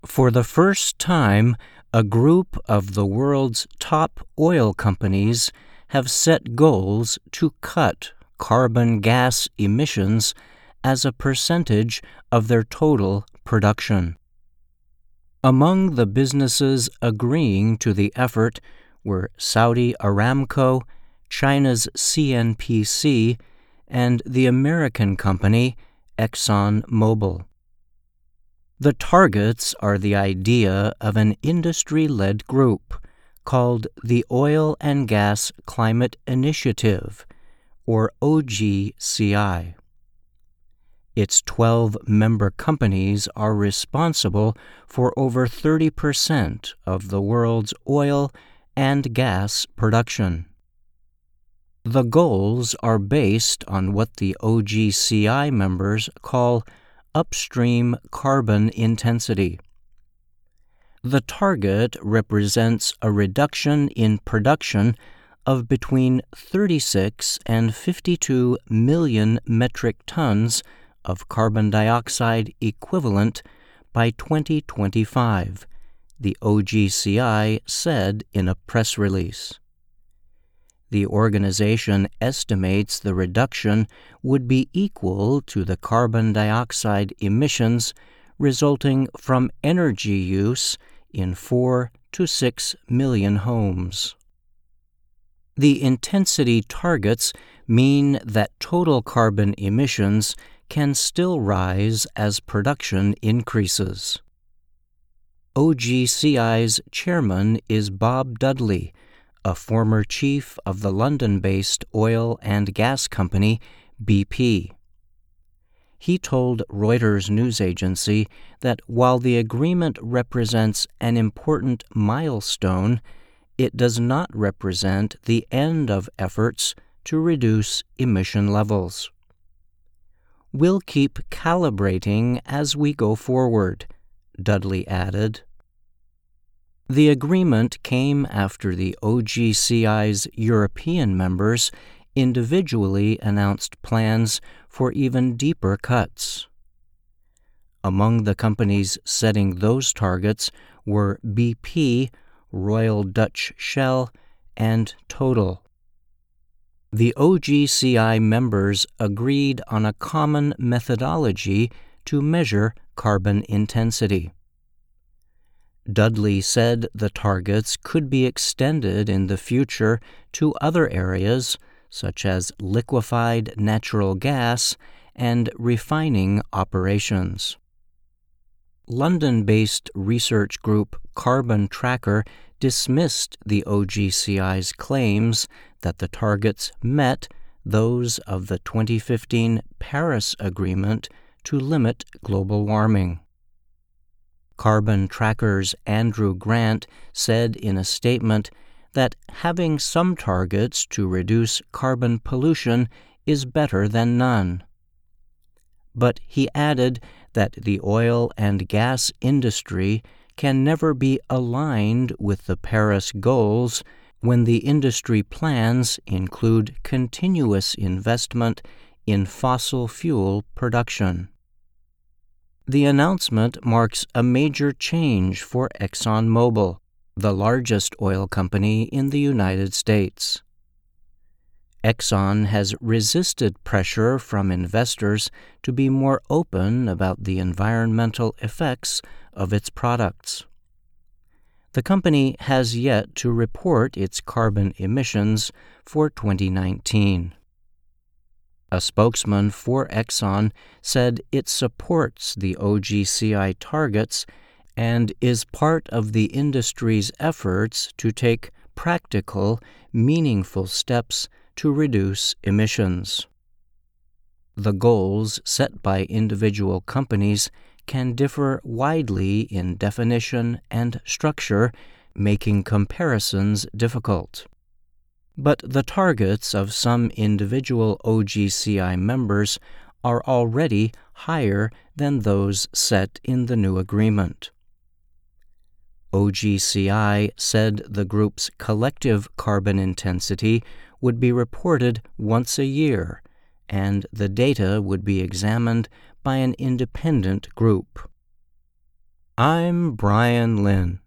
For the first time, a group of the world's top oil companies have set goals to cut carbon gas emissions as a percentage of their total production. Among the businesses agreeing to the effort were Saudi Aramco, China's CNPC, and the American company ExxonMobil. The targets are the idea of an industry-led group called the Oil and Gas Climate Initiative, or OGCI. Its 12 member companies are responsible for over 30% of the world's oil and gas production. The goals are based on what the OGCI members call upstream carbon intensity. The target represents a reduction in production of between 36 and 52 million metric tons of carbon dioxide equivalent by 2025, the OGCI said in a press release. The organization estimates the reduction would be equal to the carbon dioxide emissions resulting from energy use in 4 to 6 million homes. The intensity targets mean that total carbon emissions can still rise as production increases. OGCI's chairman is Bob Dudley, a former chief of the London-based oil and gas company BP. He told Reuters news agency that while the agreement represents an important milestone, it does not represent the end of efforts to reduce emission levels. "We'll keep calibrating as we go forward," Dudley added. The agreement came after the OGCI's European members individually announced plans for even deeper cuts. Among the companies setting those targets were BP, Royal Dutch Shell, and Total. The OGCI members agreed on a common methodology to measure carbon intensity. Dudley said the targets could be extended in the future to other areas, such as liquefied natural gas and refining operations. London-based research group Carbon Tracker dismissed the OGCI's claims that the targets met those of the 2015 Paris Agreement to limit global warming. Carbon Tracker's Andrew Grant said in a statement that having some targets to reduce carbon pollution is better than none. But he added that the oil and gas industry can never be aligned with the Paris goals when the industry plans include continuous investment in fossil fuel production. The announcement marks a major change for ExxonMobil, the largest oil company in the United States. Exxon has resisted pressure from investors to be more open about the environmental effects of its products. The company has yet to report its carbon emissions for 2019. A spokesman for Exxon said it supports the OGCI targets and is part of the industry's efforts to take practical, meaningful steps to reduce emissions. The goals set by individual companies can differ widely in definition and structure, making comparisons difficult. But the targets of some individual OGCI members are already higher than those set in the new agreement. OGCI said the group's collective carbon intensity would be reported once a year, and the data would be examined by an independent group. I'm Brian Lynn.